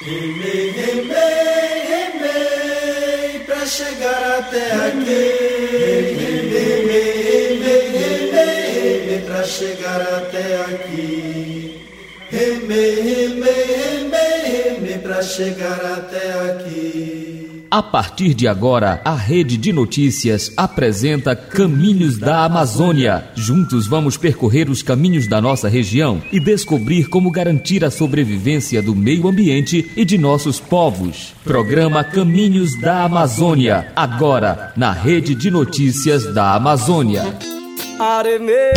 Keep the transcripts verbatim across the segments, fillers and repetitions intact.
Remei, remei, remei, pra chegar até aqui. Remei, remei, remei, remei, pra chegar até aqui. Remei, remei, remei, remei, pra chegar até aqui. A partir de agora, a Rede de Notícias apresenta Caminhos da Amazônia. Juntos vamos percorrer os caminhos da nossa região e descobrir como garantir a sobrevivência do meio ambiente e de nossos povos. Programa Caminhos da Amazônia, agora na Rede de Notícias da Amazônia. Aremê,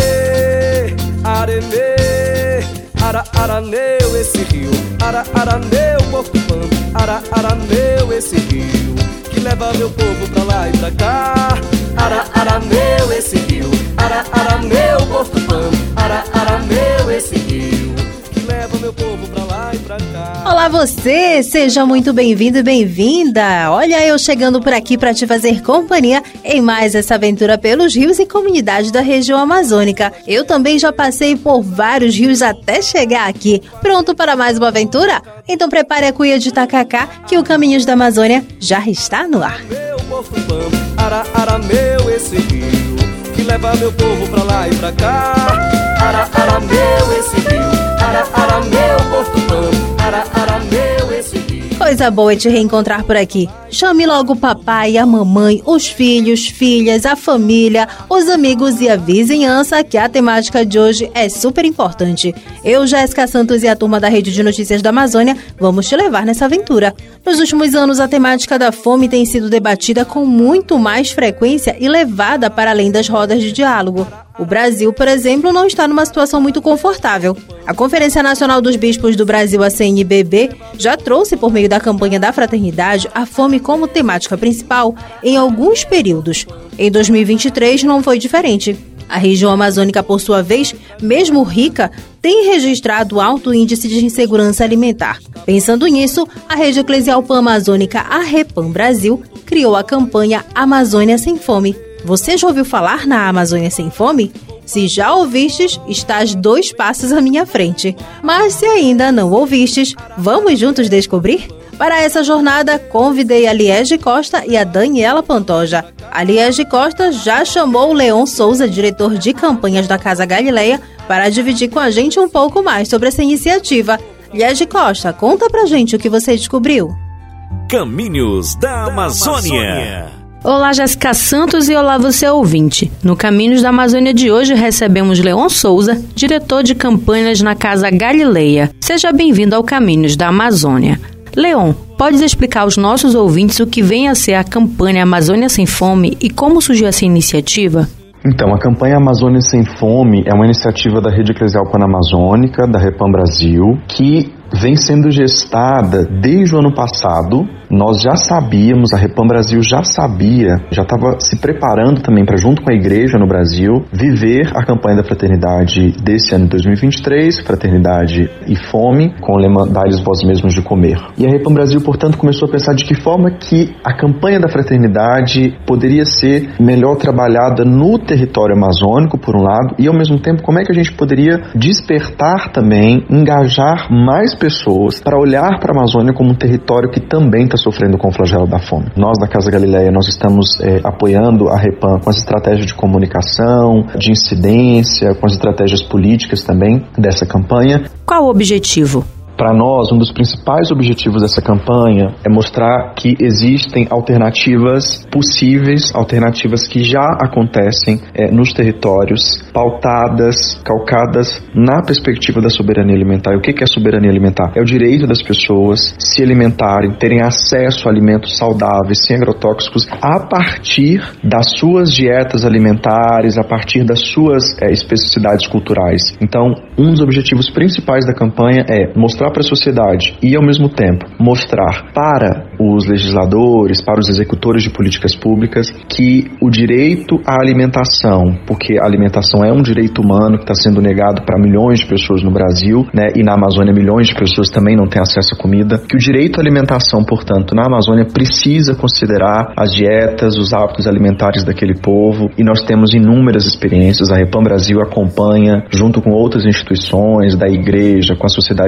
aremê, ara, araneu esse rio, ara, araneu Porto Pampa, ara, araneu esse rio, que leva meu povo pra lá e pra cá. Ara, araneu esse rio, ara, araneu Porto Pampa, ara, araneu esse rio, que leva meu povo pra lá e pra cá. Olá você, seja muito bem-vindo e bem-vinda. Olha eu chegando por aqui para te fazer companhia em mais essa aventura pelos rios e comunidades da região amazônica. Eu também já passei por vários rios até chegar aqui. Pronto para mais uma aventura? Então prepare a cuia de tacacá que o Caminhos da Amazônia já está no ar. Meu Porto Pampa, ara, araneu esse rio, que leva meu povo pra lá e pra cá. Ara, araneu esse rio, ara, araneu Porto Pampa, ara, araneu esse rio. Coisa boa é te reencontrar por aqui. Chame logo o papai, a mamãe, os filhos, filhas, a família, os amigos e a vizinhança, que a temática de hoje é super importante. Eu, Jéssica Santos e a turma da Rede de Notícias da Amazônia vamos te levar nessa aventura. Nos últimos anos, a temática da fome tem sido debatida com muito mais frequência e levada para além das rodas de diálogo. O Brasil, por exemplo, não está numa situação muito confortável. A Conferência Nacional dos Bispos do Brasil, a C N B B, já trouxe, por meio da campanha da fraternidade, a fome como temática principal em alguns períodos. Em dois mil e vinte e três não foi diferente. A região amazônica, por sua vez, mesmo rica, tem registrado alto índice de insegurança alimentar. Pensando nisso, a Rede Eclesial Pan-Amazônica, a REPAM Brasil, criou a campanha Amazônia Sem Fome. Você já ouviu falar na Amazônia Sem Fome? Se já ouvistes, estás dois passos à minha frente. Mas se ainda não ouvistes, vamos juntos descobrir? Para essa jornada, convidei a Liege Costa e a Daniela Pantoja. A Liege Costa já chamou o Leon Souza, diretor de campanhas da Casa Galileia, para dividir com a gente um pouco mais sobre essa iniciativa. Liege Costa, conta pra gente o que você descobriu. Caminhos da Amazônia. Olá, Jéssica Santos, e olá você ouvinte. No Caminhos da Amazônia de hoje recebemos Leon Souza, diretor de campanhas na Casa Galileia. Seja bem-vindo ao Caminhos da Amazônia. Leon, podes explicar aos nossos ouvintes o que vem a ser a campanha Amazônia Sem Fome e como surgiu essa iniciativa? Então, a campanha Amazônia Sem Fome é uma iniciativa da Rede Eclesial Pan-Amazônica, da REPAM Brasil, que vem sendo gestada desde o ano passado. Nós já sabíamos, a REPAM Brasil já sabia, já estava se preparando também para, junto com a igreja no Brasil, viver a campanha da fraternidade desse ano de dois mil e vinte e três, Fraternidade e Fome, com o lema Dai-lhes vós mesmos de comer. E a REPAM Brasil, portanto, começou a pensar de que forma que a campanha da fraternidade poderia ser melhor trabalhada no território amazônico, por um lado, e ao mesmo tempo como é que a gente poderia despertar também, engajar mais pessoas para olhar para a Amazônia como um território que também está sofrendo com o flagelo da fome. Nós da Casa Galileia, nós estamos é, apoiando a REPAM com as estratégias de comunicação, de incidência, com as estratégias políticas também dessa campanha. Qual o objetivo? Para nós, um dos principais objetivos dessa campanha é mostrar que existem alternativas possíveis, alternativas que já acontecem é, nos territórios, pautadas, calcadas na perspectiva da soberania alimentar. E o que é soberania alimentar? É o direito das pessoas se alimentarem, terem acesso a alimentos saudáveis, sem agrotóxicos, a partir das suas dietas alimentares, a partir das suas é, especificidades culturais. Então, um dos objetivos principais da campanha é mostrar para a sociedade e, ao mesmo tempo, mostrar para os legisladores, para os executores de políticas públicas que o direito à alimentação, porque a alimentação é um direito humano que está sendo negado para milhões de pessoas no Brasil, né, e na Amazônia milhões de pessoas também não têm acesso à comida, que o direito à alimentação, portanto, na Amazônia precisa considerar as dietas, os hábitos alimentares daquele povo, e nós temos inúmeras experiências. A REPAM Brasil acompanha, junto com outras instituições da igreja, com a sociedade civil,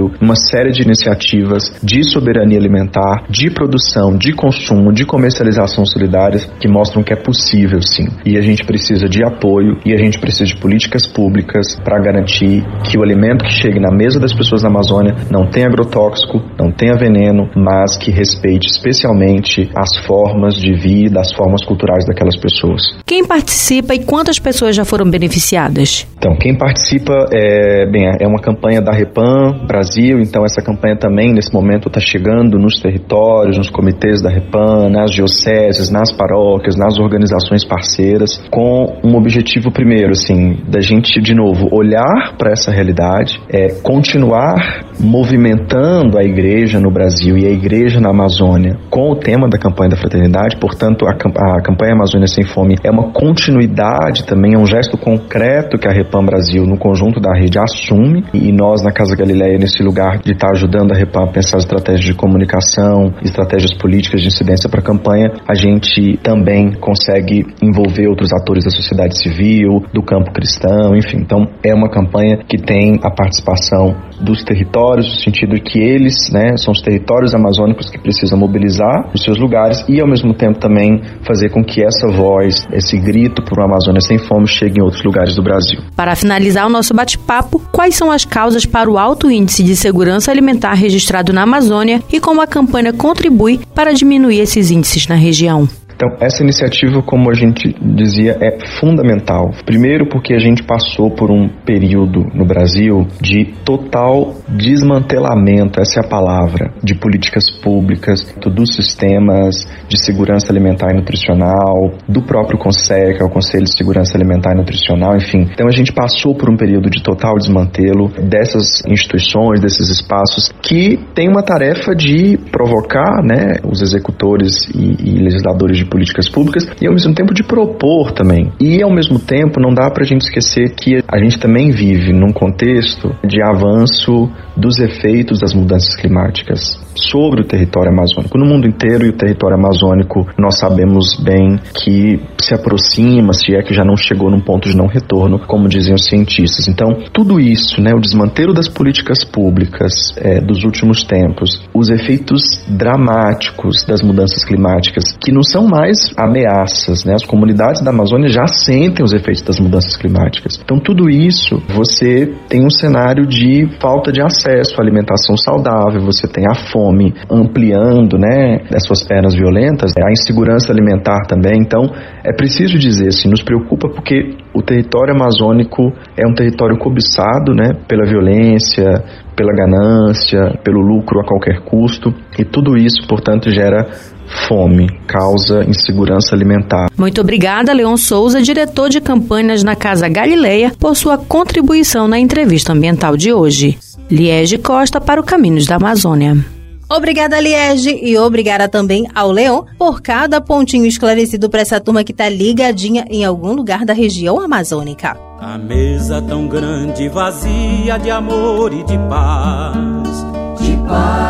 apoio uma série de iniciativas de soberania alimentar, de produção, de consumo, de comercialização solidárias que mostram que é possível sim. E a gente precisa de apoio e a gente precisa de políticas públicas para garantir que o alimento que chegue na mesa das pessoas da Amazônia não tenha agrotóxico, não tenha veneno, mas que respeite especialmente as formas de vida, as formas culturais daquelas pessoas. Quem participa e quantas pessoas já foram beneficiadas? Então, quem participa é, bem, é uma campanha da Repam Brasil, então essa campanha também nesse momento está chegando nos territórios, nos comitês da Repam, nas dioceses, nas paróquias, nas organizações parceiras, com um objetivo primeiro, assim, da gente de novo olhar para essa realidade, é, continuar movimentando a igreja no Brasil e a igreja na Amazônia com o tema da campanha da fraternidade. Portanto, a, a campanha Amazônia Sem Fome é uma continuidade também, é um gesto concreto que a Repam Brasil no conjunto da rede assume, e nós na Casa Galileia, nesse lugar de estar ajudando a Repam a pensar estratégias de comunicação, estratégias políticas de incidência para a campanha, a gente também consegue envolver outros atores da sociedade civil, do campo cristão, enfim. Então é uma campanha que tem a participação dos territórios, no sentido de que eles, né, são os territórios amazônicos que precisam mobilizar os seus lugares e ao mesmo tempo também fazer com que essa voz, esse grito por uma Amazônia sem fome chegue em outros lugares do Brasil. Para finalizar o nosso bate-papo, quais são as causas para o alto índice de segurança alimentar registrado na Amazônia e como a campanha contribui para diminuir esses índices na região? Então, essa iniciativa, como a gente dizia, é fundamental. Primeiro porque a gente passou por um período no Brasil de total desmantelamento, essa é a palavra, de políticas públicas, dos sistemas de segurança alimentar e nutricional, do próprio CONSEC, que é o Conselho de Segurança Alimentar e Nutricional, enfim. Então, a gente passou por um período de total desmantelo dessas instituições, desses espaços, que tem uma tarefa de provocar, né, os executores e, e legisladores de políticas públicas e ao mesmo tempo de propor também. E ao mesmo tempo não dá pra gente esquecer que a gente também vive num contexto de avanço dos efeitos das mudanças climáticas sobre o território amazônico. No mundo inteiro, e o território amazônico, nós sabemos bem que se aproxima, se é que já não chegou num ponto de não retorno, como dizem os cientistas. Então, tudo isso, né, o desmantelo das políticas públicas é, dos últimos tempos, os efeitos dramáticos das mudanças climáticas, que não são mais ameaças, né? As comunidades da Amazônia já sentem os efeitos das mudanças climáticas. Então, tudo isso, você tem um cenário de falta de acesso à alimentação saudável, você tem a fome ampliando, né, as suas pernas violentas, a insegurança alimentar também. Então, é preciso dizer, assim, nos preocupa porque o território amazônico é um território cobiçado, né, pela violência, pela ganância, pelo lucro a qualquer custo, e tudo isso, portanto, gera fome, causa insegurança alimentar. Muito obrigada, Leon Souza, diretor de campanhas na Casa Galileia, por sua contribuição na entrevista ambiental de hoje. Liege Costa para o Caminhos da Amazônia. Obrigada, Liege, e obrigada também ao Leon por cada pontinho esclarecido para essa turma que está ligadinha em algum lugar da região amazônica. A mesa tão grande e vazia de amor e de paz, de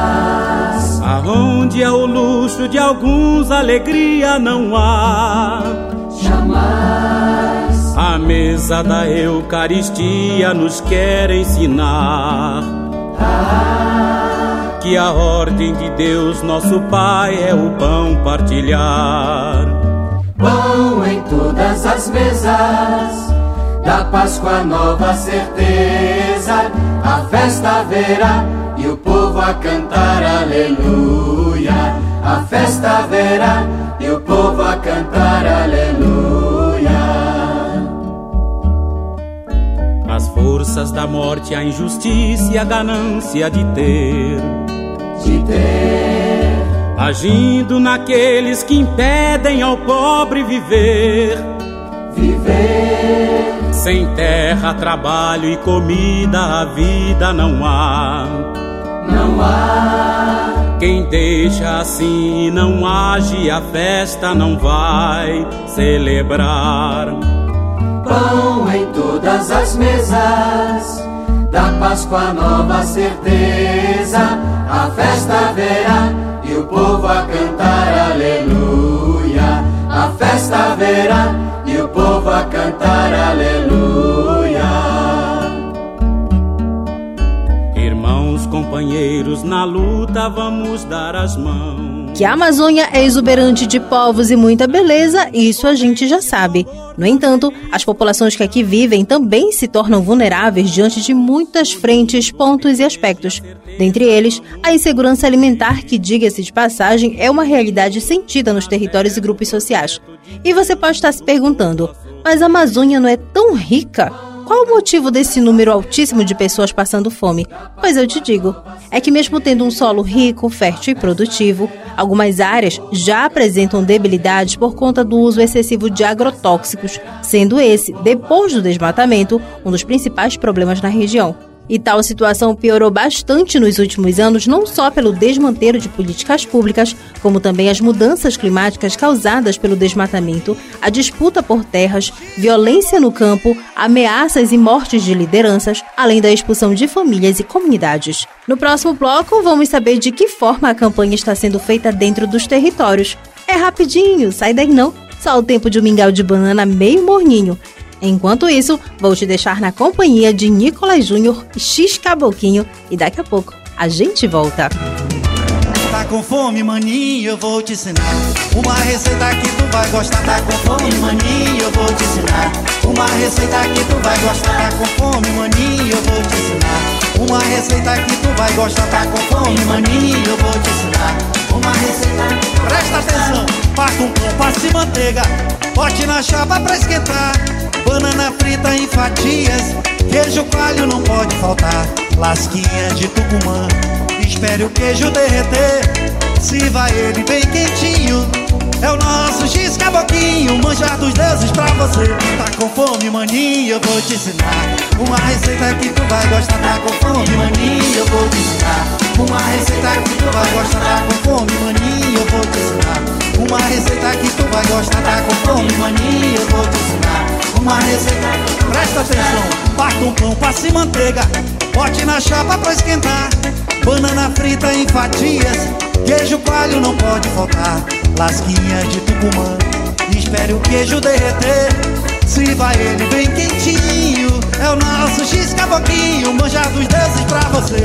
paz, aonde é o luxo de alguns, alegria não há, jamais. A mesa da Eucaristia nos quer ensinar ah, que a ordem de Deus, nosso Pai, é o pão partilhar. Pão em todas as mesas, da Páscoa nova certeza, a festa haverá e o povo a cantar aleluia. A festa haverá e o povo a cantar aleluia. As forças da morte, a injustiça e a ganância de ter, de ter, agindo naqueles que impedem ao pobre viver, viver. Sem terra, trabalho e comida, a vida não há, não há. Quem deixa assim e não age, a festa não vai celebrar. Pão em todas as mesas, da Páscoa nova certeza, a festa haverá e o povo a cantar aleluia. A festa haverá e o povo a cantar aleluia. Irmãos, companheiros na luta, vamos dar as mãos. Que a Amazônia é exuberante de povos e muita beleza, isso a gente já sabe. No entanto, as populações que aqui vivem também se tornam vulneráveis diante de muitas frentes, pontos e aspectos. Dentre eles, a insegurança alimentar, que, diga-se de passagem, é uma realidade sentida nos territórios e grupos sociais. E você pode estar se perguntando, mas a Amazônia não é tão rica? Qual o motivo desse número altíssimo de pessoas passando fome? Pois eu te digo, é que mesmo tendo um solo rico, fértil e produtivo, algumas áreas já apresentam debilidades por conta do uso excessivo de agrotóxicos, sendo esse, depois do desmatamento, um dos principais problemas na região. E tal situação piorou bastante nos últimos anos, não só pelo desmantelo de políticas públicas, como também as mudanças climáticas causadas pelo desmatamento, a disputa por terras, violência no campo, ameaças e mortes de lideranças, além da expulsão de famílias e comunidades. No próximo bloco, vamos saber de que forma a campanha está sendo feita dentro dos territórios. É rapidinho, sai daí não, só o tempo de um mingau de banana meio morninho. Enquanto isso, vou te deixar na companhia de Nicolás Júnior e X Caboquinho e daqui a pouco a gente volta. Tá com fome, maninho, eu vou te ensinar uma receita que tu vai gostar. Tá com fome, maninho, eu vou te ensinar uma receita que tu vai gostar. Tá com fome, maninho, eu vou te ensinar uma receita que tu vai gostar. Tá com fome, maninho, eu vou te ensinar uma receita. Presta atenção, parta um pão, passe manteiga, bote na chapa pra esquentar. Banana frita em fatias, queijo coalho não pode faltar. Lasquinha de Tucumã, espere o queijo derreter. Sirva ele bem quentinho, é o nosso X Caboquinho, manjar dos deuses pra você. Tá com fome, maninho, eu vou te ensinar uma receita que tu vai gostar. Tá com fome, maninho, eu vou te ensinar uma receita que tu vai gostar. Tá com fome, maninho, eu vou te ensinar uma receita que tu vai gostar. Tá com fome, maninho, eu vou te ensinar uma receita. Presta atenção, parta um pão, passe manteiga, bote na chapa pra esquentar. Banana frita em fatias, queijo coalho não pode faltar. Lasquinha de Tucumã, espere o queijo derreter. Sirva ele bem quentinho, é o nosso X Caboquinho, manjar dos deuses pra você.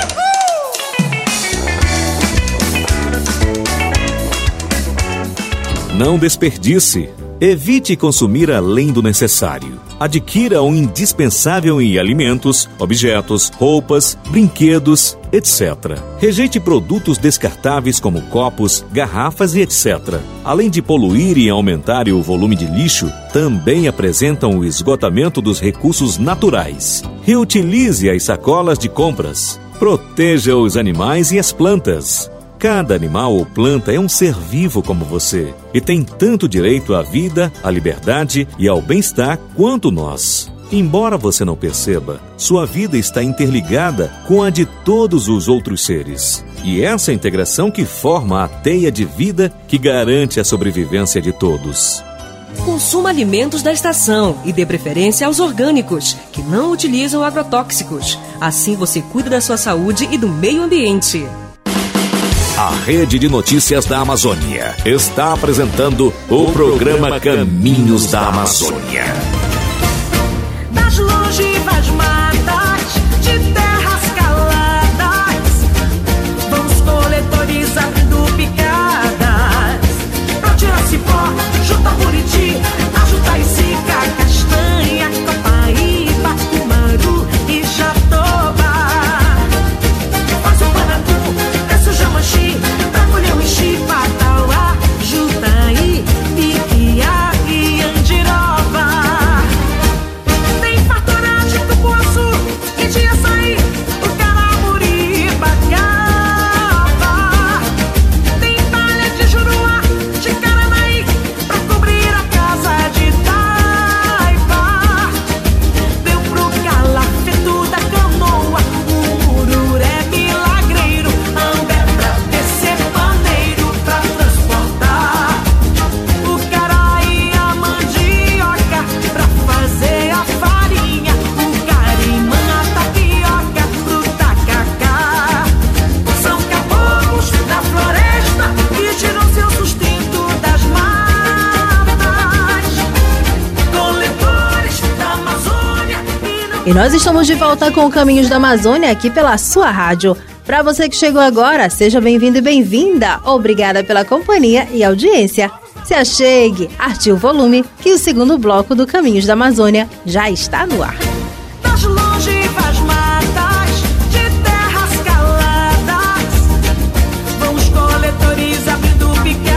Não desperdice. Evite consumir além do necessário. Adquira o indispensável em alimentos, objetos, roupas, brinquedos, etcétera. Rejeite produtos descartáveis como copos, garrafas e etcétera. Além de poluir e aumentar o volume de lixo, também apresentam o esgotamento dos recursos naturais. Reutilize as sacolas de compras. Proteja os animais e as plantas. Cada animal ou planta é um ser vivo como você e tem tanto direito à vida, à liberdade e ao bem-estar quanto nós. Embora você não perceba, sua vida está interligada com a de todos os outros seres. E essa integração que forma a teia de vida que garante a sobrevivência de todos. Consuma alimentos da estação e dê preferência aos orgânicos, que não utilizam agrotóxicos. Assim você cuida da sua saúde e do meio ambiente. A Rede de Notícias da Amazônia está apresentando o programa Caminhos da Amazônia. Das longivas matas, de terras caladas, vamos coletores abrindo picadas, pra tirar cipó, junta buriti, ajutaicica, castanha, copaíba, cumaru e jatoba. Faz o panatu, desce o jamanchi, pra colher o enchi, patauá, jutaí, piquiá e andiroba. Tem fartura de tucuaçu, E nós estamos de volta com Caminhos da Amazônia aqui pela sua rádio. Para você que chegou agora, seja bem-vindo e bem-vinda. Obrigada pela companhia e audiência. Se achegue, arte o volume, que o segundo bloco do Caminhos da Amazônia já está no ar. Das longínquas matas de terras caladas, vão os coletores abrindo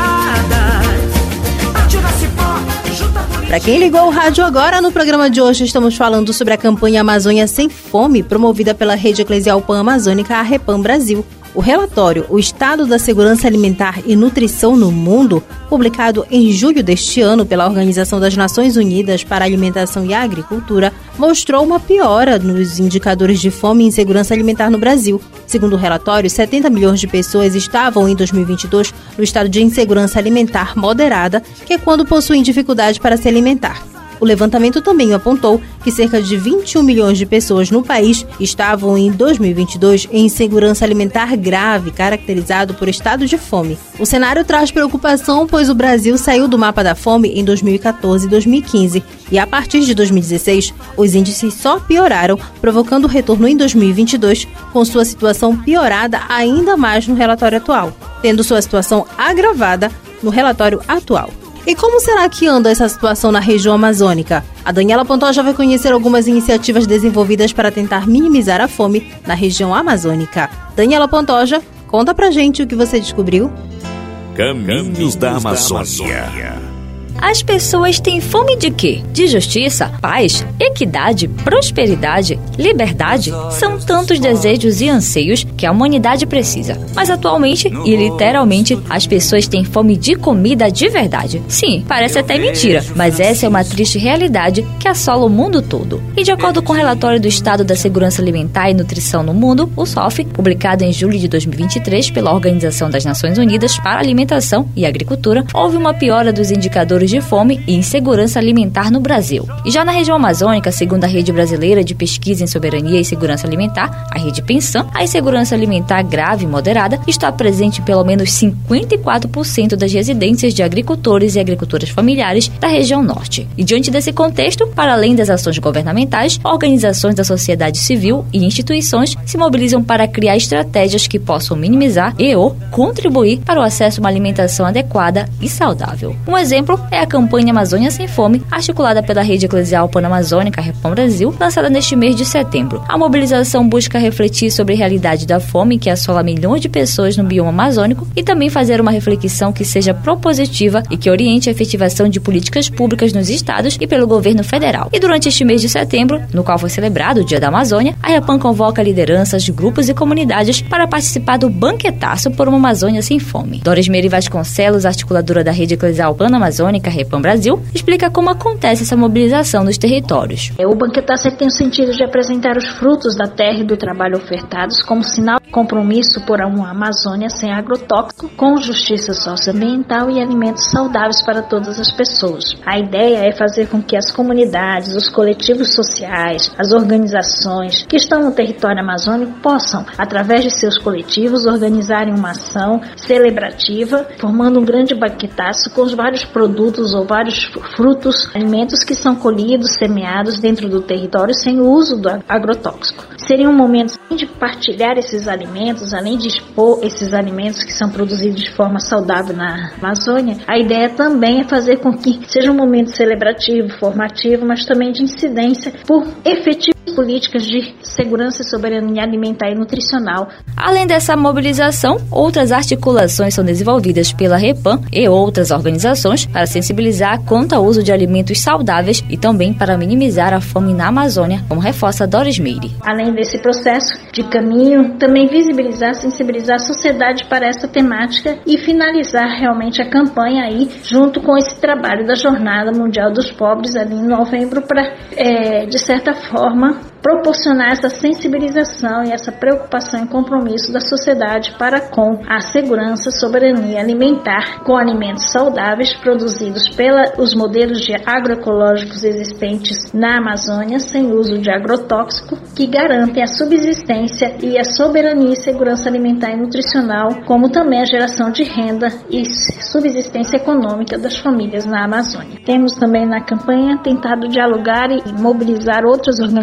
picadas. Atira cipó, junta polícia. Para quem ligou o rádio agora, no programa de hoje estamos falando sobre a campanha Amazônia Sem Fome, promovida pela Rede Eclesial Pan-Amazônica, a Repam Brasil. O relatório O Estado da Segurança Alimentar e Nutrição no Mundo, publicado em julho deste ano pela Organização das Nações Unidas para a Alimentação e a Agricultura, mostrou uma piora nos indicadores de fome e insegurança alimentar no Brasil. Segundo o relatório, setenta milhões de pessoas estavam em dois mil e vinte e dois no estado de insegurança alimentar moderada, que é quando possuem dificuldade para se alimentar. O levantamento também apontou que cerca de vinte e um milhões de pessoas no país estavam em dois mil e vinte e dois em insegurança alimentar grave, caracterizado por estado de fome. O cenário traz preocupação, pois o Brasil saiu do mapa da fome em dois mil e quatorze e dois mil e quinze e a partir de dois mil e dezesseis os índices só pioraram, provocando o retorno em dois mil e vinte e dois, com sua situação piorada ainda mais no relatório atual, tendo sua situação agravada no relatório atual. E como será que anda essa situação na região amazônica? A Daniela Pantoja vai conhecer algumas iniciativas desenvolvidas para tentar minimizar a fome na região amazônica. Daniela Pantoja, conta pra gente o que você descobriu. Caminhos da Amazônia. As pessoas têm fome de quê? De justiça, paz, equidade, prosperidade, liberdade? São tantos desejos e anseios que a humanidade precisa. Mas atualmente, e literalmente, as pessoas têm fome de comida de verdade. Sim, parece até mentira, mas essa é uma triste realidade que assola o mundo todo. E de acordo com o relatório do Estado da Segurança Alimentar e Nutrição no Mundo, o S O F, publicado em julho de dois mil e vinte e três pela Organização das Nações Unidas para a Alimentação e Agricultura, houve uma piora dos indicadores de fome e insegurança alimentar no Brasil. E já na região amazônica, segundo a Rede Brasileira de Pesquisa em Soberania e Segurança Alimentar, a Rede Pensan, a insegurança alimentar grave e moderada está presente em pelo menos cinquenta e quatro por cento das residências de agricultores e agricultoras familiares da região norte. E diante desse contexto, para além das ações governamentais, organizações da sociedade civil e instituições se mobilizam para criar estratégias que possam minimizar e ou contribuir para o acesso a uma alimentação adequada e saudável. Um exemplo é a campanha Amazônia Sem Fome, articulada pela Rede Eclesial Pan-Amazônica, a Repam Brasil, lançada neste mês de setembro. A mobilização busca refletir sobre a realidade da fome que assola milhões de pessoas no bioma amazônico e também fazer uma reflexão que seja propositiva e que oriente a efetivação de políticas públicas nos estados e pelo governo federal. E durante este mês de setembro, no qual foi celebrado o Dia da Amazônia, a Repam convoca lideranças, grupos e comunidades para participar do banquetaço por uma Amazônia Sem Fome. Doris Meire Vasconcelos, articuladora da Rede Eclesial Pan-Amazônica, Repam Brasil, explica como acontece essa mobilização nos territórios. O banquetaço tem o sentido de apresentar os frutos da terra e do trabalho ofertados como sinal de compromisso por uma Amazônia sem agrotóxico, com justiça socioambiental e alimentos saudáveis para todas as pessoas. A ideia é fazer com que as comunidades, os coletivos sociais, as organizações que estão no território amazônico possam, através de seus coletivos, organizarem uma ação celebrativa, formando um grande banquetaço com os vários produtos ou vários frutos, alimentos que são colhidos, semeados dentro do território sem o uso do agrotóxico. Seria um momento de partilhar esses alimentos, além de expor esses alimentos que são produzidos de forma saudável na Amazônia. A ideia também é fazer com que seja um momento celebrativo, formativo, mas também de incidência por efetivas políticas de segurança e soberania alimentar e nutricional. Além dessa mobilização, outras articulações são desenvolvidas pela Repam e outras organizações para sensibilizar quanto ao uso de alimentos saudáveis e também para minimizar a fome na Amazônia, como reforça Doris Meire. Além desse processo de caminho, também visibilizar, sensibilizar a sociedade para essa temática e finalizar realmente a campanha aí, junto com esse trabalho da Jornada Mundial dos Pobres ali em novembro, para, é, de certa forma, proporcionar essa sensibilização e essa preocupação e compromisso da sociedade para com a segurança, soberania alimentar, com alimentos saudáveis produzidos pelos modelos de agroecológicos existentes na Amazônia, sem uso de agrotóxico, que garantem a subsistência e a soberania e segurança alimentar e nutricional, como também a geração de renda e subsistência econômica das famílias na Amazônia. Temos também na campanha tentado dialogar e mobilizar outras organizações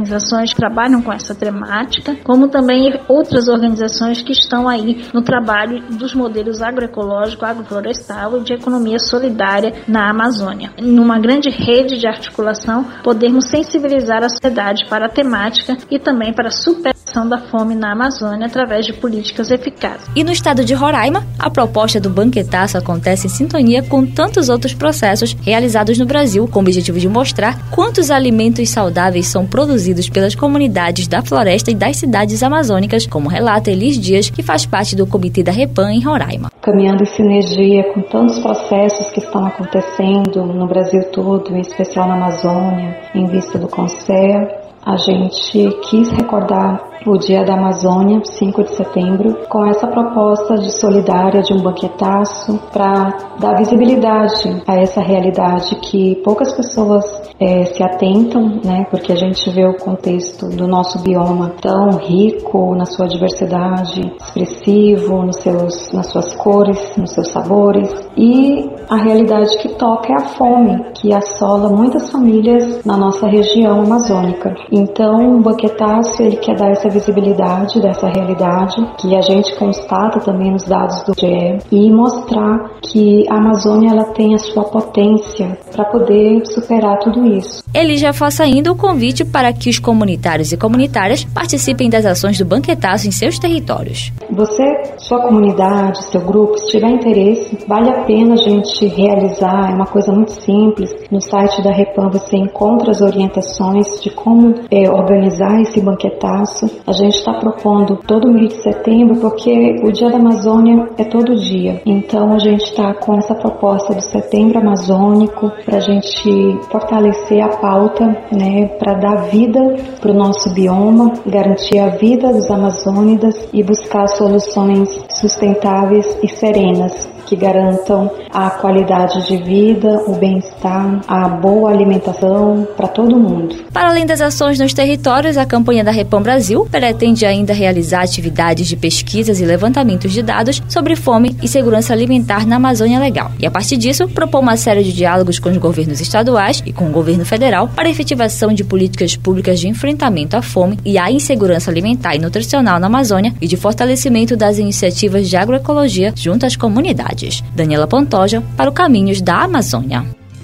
organizações que trabalham com essa temática, como também outras organizações que estão aí no trabalho dos modelos agroecológico, agroflorestal e de economia solidária na Amazônia. Numa grande rede de articulação, podemos sensibilizar a sociedade para a temática e também para a superação da fome na Amazônia através de políticas eficazes. E no estado de Roraima, a proposta do banquetaço acontece em sintonia com tantos outros processos realizados no Brasil, com o objetivo de mostrar quantos alimentos saudáveis são produzidos pelas comunidades da floresta e das cidades amazônicas, como relata Elis Dias, que faz parte do Comitê da Repam em Roraima. Caminhando em sinergia com tantos processos que estão acontecendo no Brasil todo, em especial na Amazônia, em vista do CONSEA, a gente quis recordar o Dia da Amazônia, cinco de setembro, com essa proposta de solidária de um banquetaço para dar visibilidade a essa realidade que poucas pessoas é, se atentam, né? Porque a gente vê o contexto do nosso bioma tão rico na sua diversidade, expressivo nos seus, nas suas cores, nos seus sabores, e a realidade que toca é a fome, que assola muitas famílias na nossa região amazônica. Então, o banquetaço, ele quer dar essa visibilidade dessa realidade, que a gente constata também nos dados do I B G E, e mostrar que a Amazônia ela tem a sua potência para poder superar tudo isso. Ele já faça ainda o convite para que os comunitários e comunitárias participem das ações do banquetaço em seus territórios. Você, sua comunidade, seu grupo, se tiver interesse, vale a pena a gente realizar, é uma coisa muito simples. No site da Repam você encontra as orientações de como é, organizar esse banquetaço. A gente está propondo todo mês de setembro, porque o Dia da Amazônia é todo dia. Então a gente está com essa proposta do Setembro Amazônico para a gente fortalecer a pauta, né, para dar vida para o nosso bioma, garantir a vida dos amazônidas e buscar soluções sustentáveis e serenas que garantam a qualidade de vida, o bem-estar, a boa alimentação para todo mundo. Para além das ações nos territórios, a campanha da Repam Brasil pretende ainda realizar atividades de pesquisas e levantamentos de dados sobre fome e segurança alimentar na Amazônia Legal. E a partir disso, propõe uma série de diálogos com os governos estaduais e com o governo federal para a efetivação de políticas públicas de enfrentamento à fome e à insegurança alimentar e nutricional na Amazônia e de fortalecimento das iniciativas de agroecologia junto às comunidades. Daniela Pantoja para o Caminhos da Amazônia.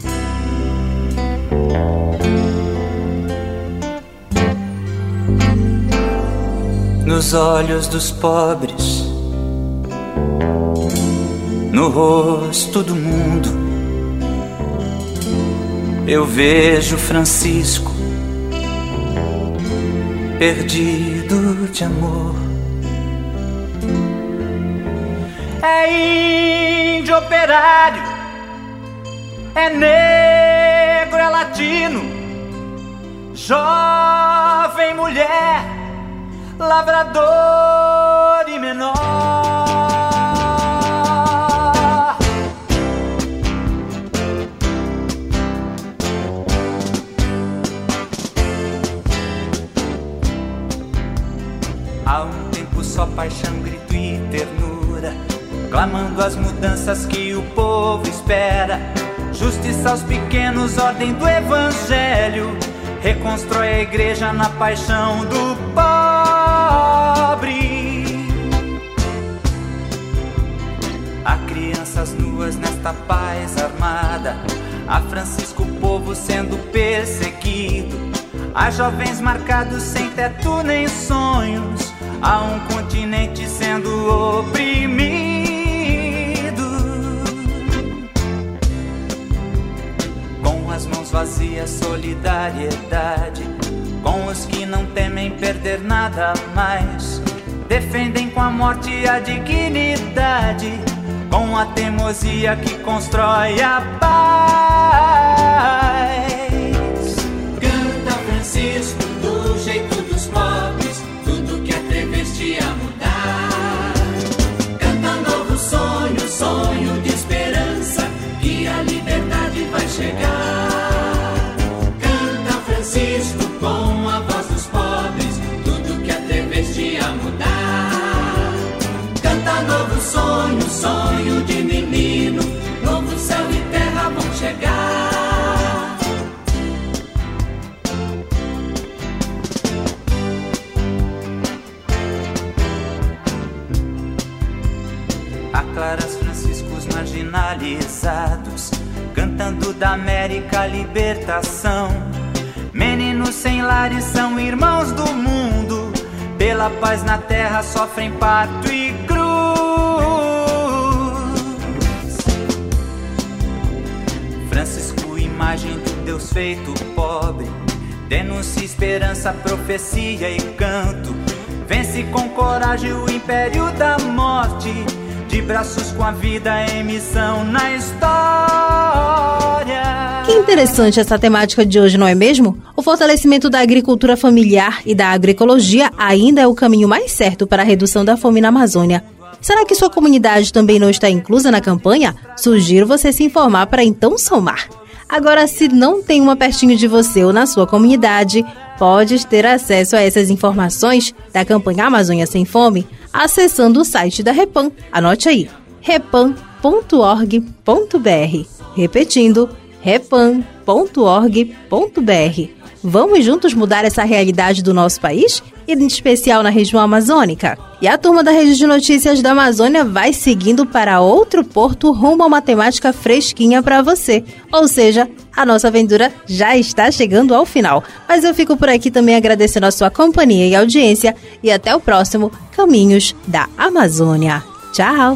Nos olhos dos pobres, no rosto do mundo, eu vejo Francisco perdido de amor. É índio operário, é negro, é latino, jovem, mulher, lavrador e menor. Há um tempo só paixão, grito e ternura, clamando as mudanças que o povo espera. Justiça aos pequenos, ordem do evangelho, reconstrói a igreja na paixão do pobre. Há crianças nuas nesta paz armada, há Francisco, o povo sendo perseguido, há jovens marcados sem teto nem sonhos, há um continente sendo oprimido. As mãos vazias, solidariedade com os que não temem perder nada mais, defendem com a morte a dignidade, com a teimosia que constrói a paz. Canta Francisco do jeito dos pobres, tudo que atreves-te a mudar. Canta novo sonho, sonho de esperança, que a liberdade vai chegar. Francisco, com a voz dos pobres, tudo que atreveste a mudar. Canta novo sonho, sonho de menino, novo céu e terra vão chegar. claras, franciscos marginalizados, cantando da América a libertação. Meninos sem lares são irmãos do mundo, pela paz na terra sofrem parto e cruz. Francisco, imagem de um Deus feito pobre, denúncia, esperança, profecia e canto. Vence com coragem o império da morte, de braços com a vida em missão na história. Que interessante essa temática de hoje, não é mesmo? O fortalecimento da agricultura familiar e da agroecologia ainda é o caminho mais certo para a redução da fome na Amazônia. Será que sua comunidade também não está inclusa na campanha? Sugiro você se informar para então somar. Agora, se não tem uma pertinho de você ou na sua comunidade, pode ter acesso a essas informações da campanha Amazônia Sem Fome acessando o site da Repam. Anote aí, repam ponto org ponto br. Repetindo, repam ponto org ponto br. Vamos juntos mudar essa realidade do nosso país, e em especial na região amazônica? E a turma da Rede de Notícias da Amazônia vai seguindo para outro porto rumo a uma temática fresquinha para você. Ou seja, a nossa aventura já está chegando ao final. Mas eu fico por aqui também agradecendo a sua companhia e audiência, e até o próximo Caminhos da Amazônia. Tchau!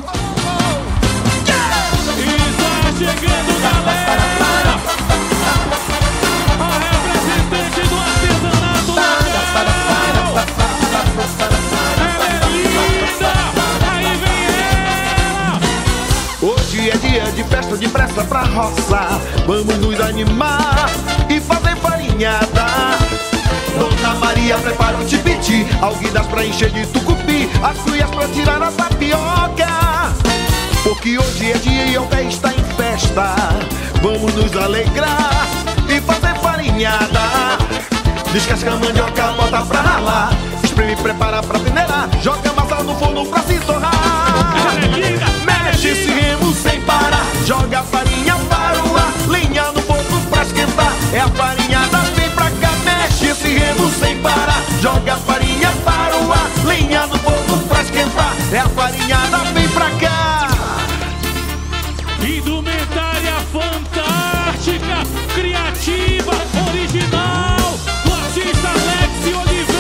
Festa de pressa pra roça, vamos nos animar e fazer farinhada. Dona Maria prepara o tipiti, alguidas pra encher de tucupi, as cuias pra tirar a tapioca. Porque hoje é dia e o pé está em festa, vamos nos alegrar e fazer farinhada. Descasca a mandioca, bota pra ralar, espreme, prepara pra peneirar, joga a massa no forno pra se torrar. Mexe esse remo sem parar, joga a farinha para o ar, lenha no fogo pra esquentar, é a farinhada, vem pra cá. Mexe esse remo sem parar, joga a farinha para o ar, lenha no fogo pra esquentar, é a farinhada, vem pra cá. Indumentária fantástica, criativa, original, o artista Alex Oliveira.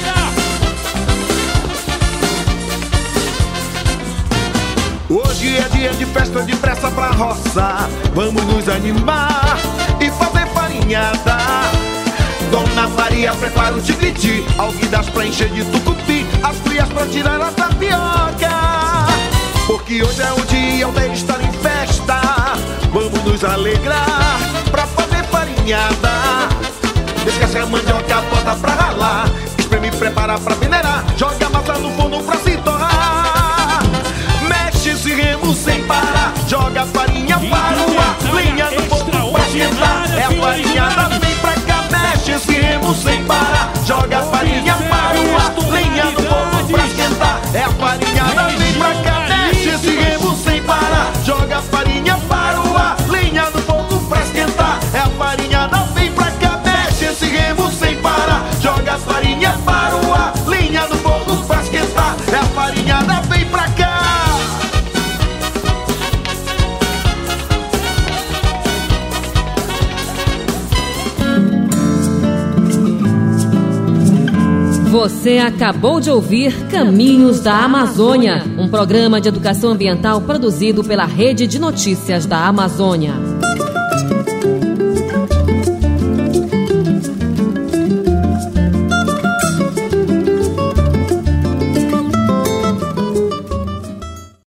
Hoje é dia de festa de pressa pra roça, vamos nos animar e fazer farinhada. Dona Maria prepara o tigriti, alguidas pra encher de tucupi, as frias pra tirar a tapioca. Porque hoje é o dia, o dia estar em festa, vamos nos alegrar pra fazer farinhada. Descasca a mandioca, bota pra ralar, espreme, prepara pra peneirar, joga a massa no forno pra se torrar. Mexe esse remo sem parar, joga a farinha para o ar, lenha no fogo pra esquentar, é a farinhada, vem pra cá. Mexe esse remo sem parar, joga a farinha para o ar, lenha no fogo pra esquentar, é a farinhada, vem pra cá. Mexe esse remo sem parar, joga a farinha para o ar, lenha no fogo pra esquentar, é a farinhada, vem pra cá. Mexe esse remo sem parar, joga a farinha para o ar, lenha no fogo pra esquentar, é a farinhada, vem pra cá. Você acabou de ouvir Caminhos da Amazônia, um programa de educação ambiental produzido pela Rede de Notícias da Amazônia.